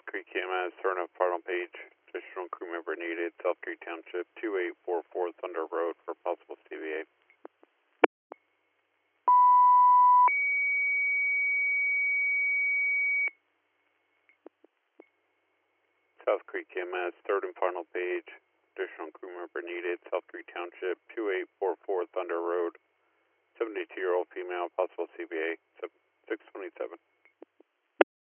Creek EMS, third and final page. Additional crew member needed. South Creek Township, 2844 Thunder Road for possible CVA. South Creek EMS, third and final page.